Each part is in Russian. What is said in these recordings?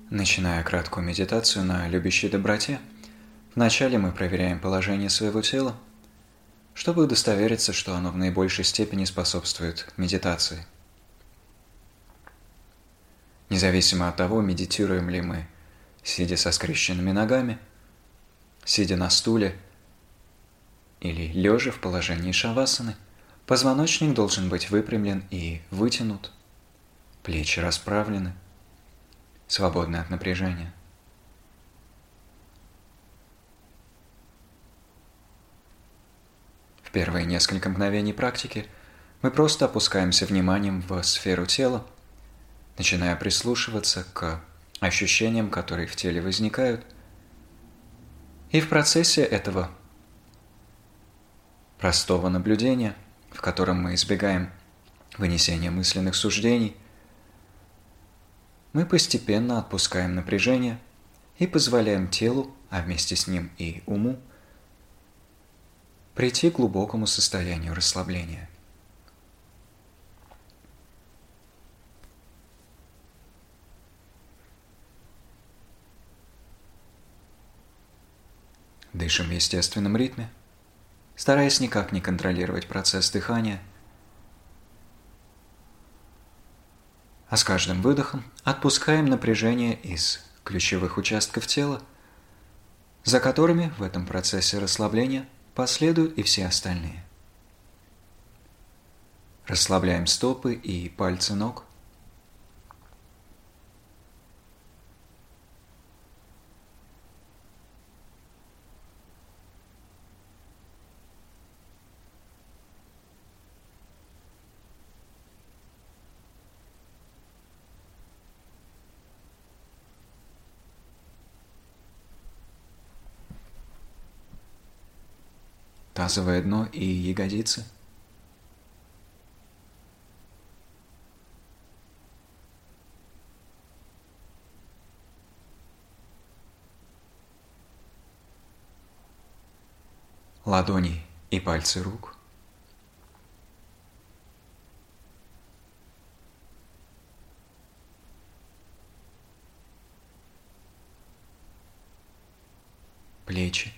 Начиная краткую медитацию на любящей доброте, вначале мы проверяем положение своего тела, чтобы удостовериться, что оно в наибольшей степени способствует медитации. Независимо от того, медитируем ли мы, сидя со скрещенными ногами, сидя на стуле или лежа в положении шавасаны, позвоночник должен быть выпрямлен и вытянут, плечи расправлены, свободны от напряжения. В первые несколько мгновений практики мы просто опускаемся вниманием в сферу тела, начиная прислушиваться к ощущениям, которые в теле возникают, и в процессе этого простого наблюдения, в котором мы избегаем вынесения мысленных суждений, мы постепенно отпускаем напряжение и позволяем телу, а вместе с ним и уму, прийти к глубокому состоянию расслабления. Дышим в естественном ритме, стараясь никак не контролировать процесс дыхания, а с каждым выдохом отпускаем напряжение из ключевых участков тела, за которыми в этом процессе расслабления последуют и все остальные. Расслабляем стопы и пальцы ног. Тазовое дно и ягодицы. Ладони и пальцы рук. Плечи.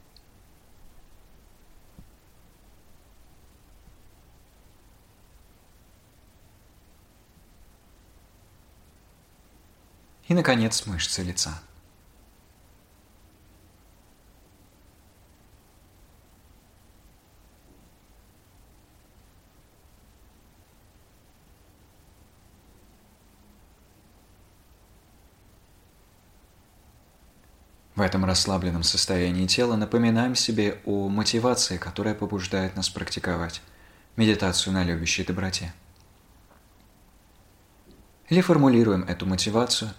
И, наконец, мышцы лица. В этом расслабленном состоянии тела напоминаем себе о мотивации, которая побуждает нас практиковать медитацию на любящей доброте. Или формулируем эту мотивацию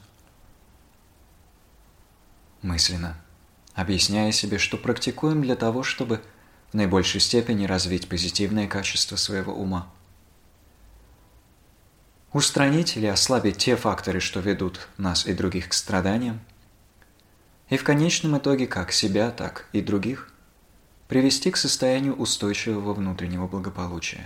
мысленно, объясняя себе, что практикуем для того, чтобы в наибольшей степени развить позитивные качества своего ума. Устранить или ослабить те факторы, что ведут нас и других к страданиям, и в конечном итоге как себя, так и других привести к состоянию устойчивого внутреннего благополучия.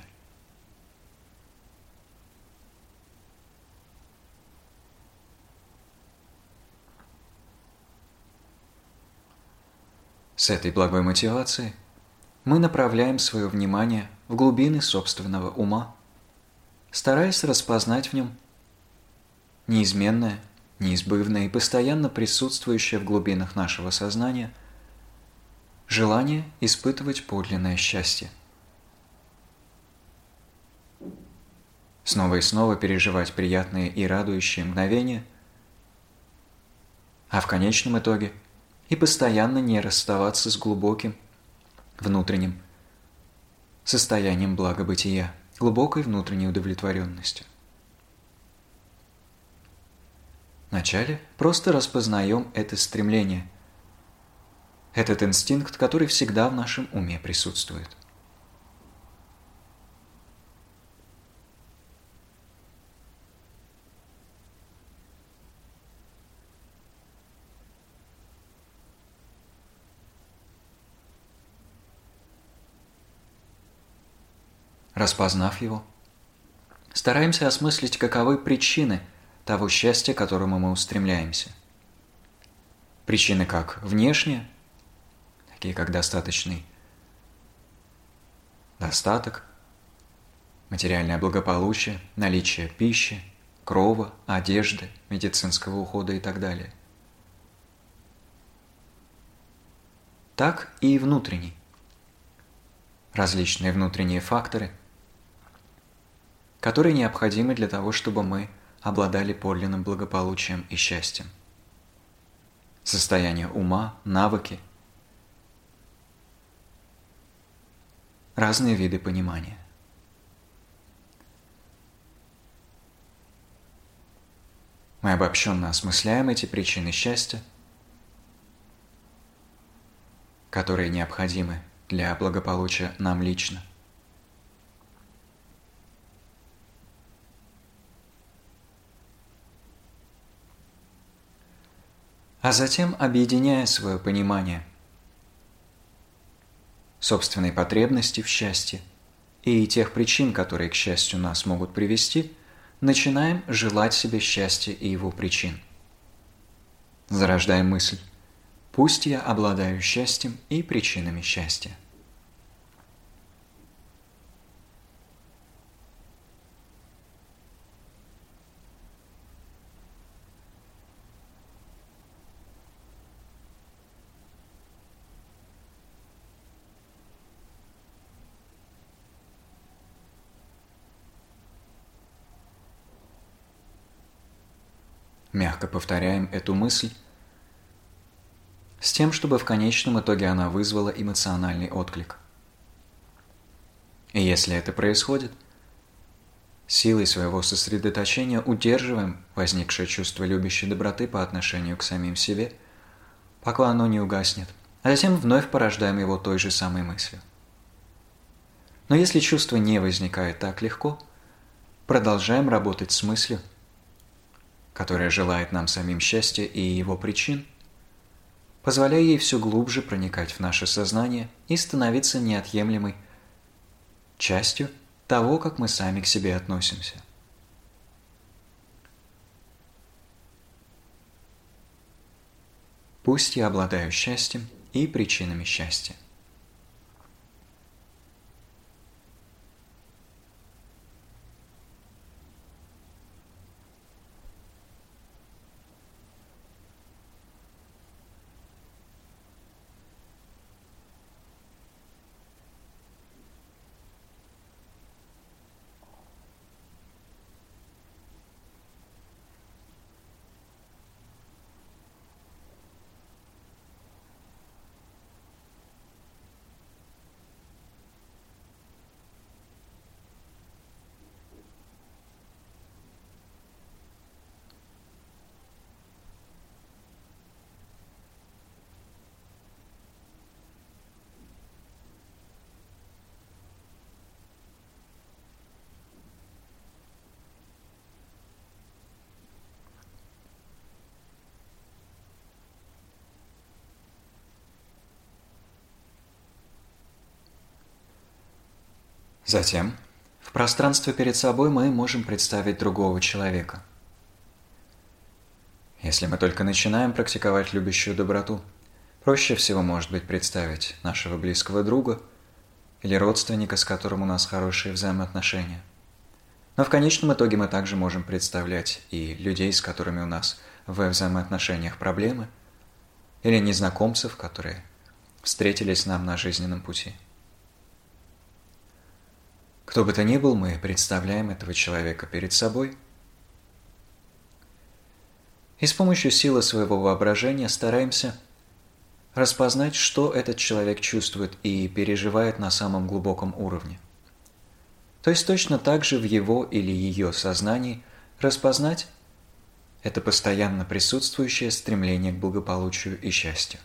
С этой благой мотивацией мы направляем свое внимание в глубины собственного ума, стараясь распознать в нем неизменное, неизбывное и постоянно присутствующее в глубинах нашего сознания желание испытывать подлинное счастье. Снова и снова переживать приятные и радующие мгновения, а в конечном итоге и постоянно не расставаться с глубоким внутренним состоянием благобытия, глубокой внутренней удовлетворенностью. Вначале просто распознаем это стремление, этот инстинкт, который всегда в нашем уме присутствует. Распознав его, стараемся осмыслить, каковы причины, того счастья, к которому мы устремляемся. Причины как внешние, такие как достаточный достаток, материальное благополучие, наличие пищи, крова, одежды, медицинского ухода и так далее. Так и внутренний. Различные внутренние факторы, которые необходимы для того, чтобы мы обладали подлинным благополучием и счастьем. Состояние ума, навыки, разные виды понимания. Мы обобщенно осмысляем эти причины счастья, которые необходимы для благополучия нам лично. А затем, объединяя свое понимание собственной потребности в счастье и тех причин, которые к счастью нас могут привести, начинаем желать себе счастья и его причин. Зарождаем мысль: пусть я обладаю счастьем и причинами счастья. Мягко повторяем эту мысль с тем, чтобы в конечном итоге она вызвала эмоциональный отклик. И если это происходит, силой своего сосредоточения удерживаем возникшее чувство любящей доброты по отношению к самим себе, пока оно не угаснет, а затем вновь порождаем его той же самой мыслью. Но если чувство не возникает так легко, продолжаем работать с мыслью, которая желает нам самим счастья и его причин, позволяя ей все глубже проникать в наше сознание и становиться неотъемлемой частью того, как мы сами к себе относимся. Пусть я обладаю счастьем и причинами счастья. Затем, в пространстве перед собой мы можем представить другого человека. Если мы только начинаем практиковать любящую доброту, проще всего может быть представить нашего близкого друга или родственника, с которым у нас хорошие взаимоотношения. Но в конечном итоге мы также можем представлять и людей, с которыми у нас в взаимоотношениях проблемы, или незнакомцев, которые встретились нам на жизненном пути. Кто бы то ни был, мы представляем этого человека перед собой и с помощью силы своего воображения стараемся распознать, что этот человек чувствует и переживает на самом глубоком уровне. То есть точно так же в его или ее сознании распознать это постоянно присутствующее стремление к благополучию и счастью.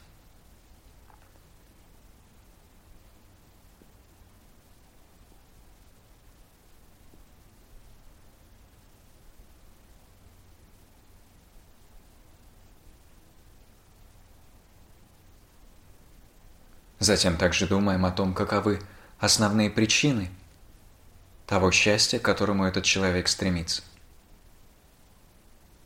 Затем также думаем о том, каковы основные причины того счастья, к которому этот человек стремится.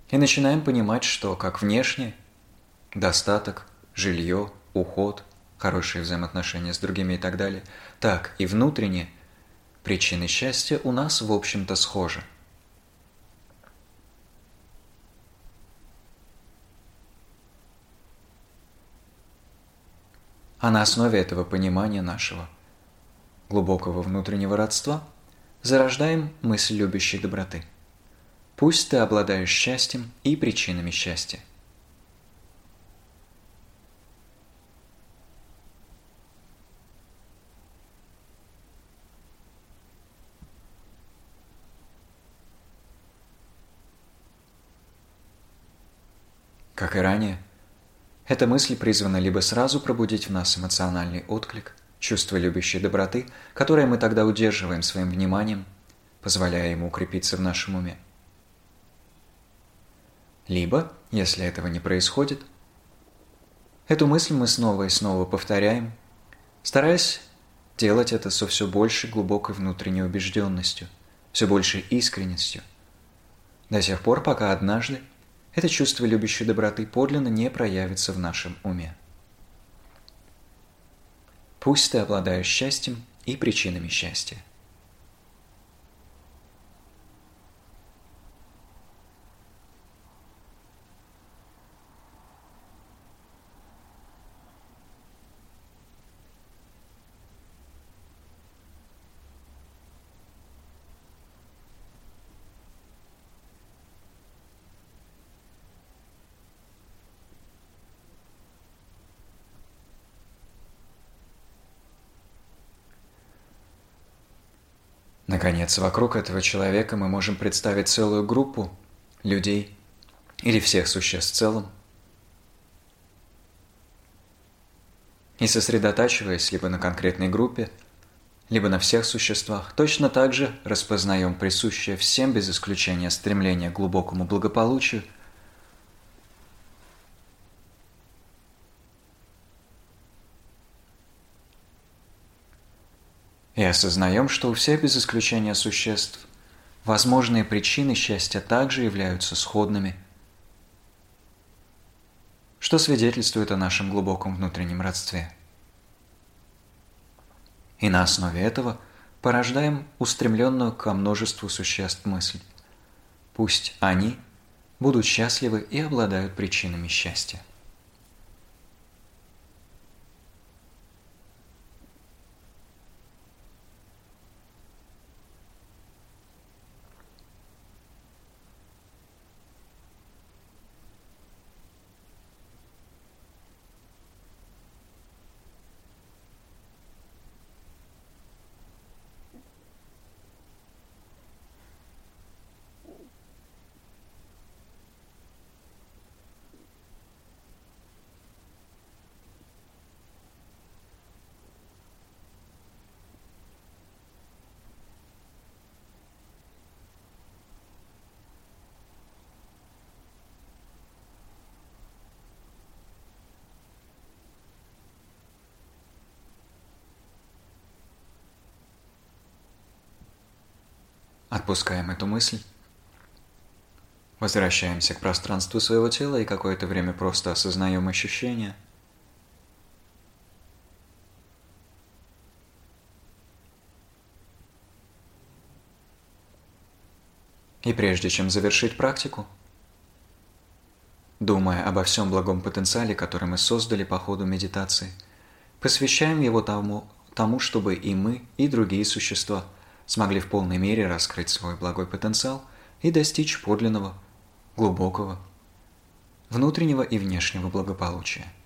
И начинаем понимать, что как внешне достаток, жилье, уход, хорошие взаимоотношения с другими и так далее, так и внутренне причины счастья у нас, в общем-то, схожи. А на основе этого понимания нашего глубокого внутреннего родства зарождаем мысль любящей доброты. Пусть ты обладаешь счастьем и причинами счастья. Как и ранее, эта мысль призвана либо сразу пробудить в нас эмоциональный отклик, чувство любящей доброты, которое мы тогда удерживаем своим вниманием, позволяя ему укрепиться в нашем уме. Либо, если этого не происходит, эту мысль мы снова и снова повторяем, стараясь делать это со все большей глубокой внутренней убежденностью, все большей искренностью, до тех пор, пока однажды это чувство любящей доброты подлинно не проявится в нашем уме. Пусть ты обладаешь счастьем и причинами счастья. Наконец, вокруг этого человека мы можем представить целую группу людей или всех существ в целом. И сосредотачиваясь либо на конкретной группе, либо на всех существах, точно так же распознаем присущее всем без исключения стремление к глубокому благополучию, и осознаем, что у всех без исключения существ возможные причины счастья также являются сходными, что свидетельствует о нашем глубоком внутреннем родстве. И на основе этого порождаем устремленную ко множеству существ мысль. Пусть они будут счастливы и обладают причинами счастья. Отпускаем эту мысль, возвращаемся к пространству своего тела и какое-то время просто осознаем ощущения. И прежде чем завершить практику, думая обо всем благом потенциале, который мы создали по ходу медитации, посвящаем его тому, чтобы и мы, и другие существа смогли в полной мере раскрыть свой благой потенциал и достичь подлинного, глубокого, внутреннего и внешнего благополучия.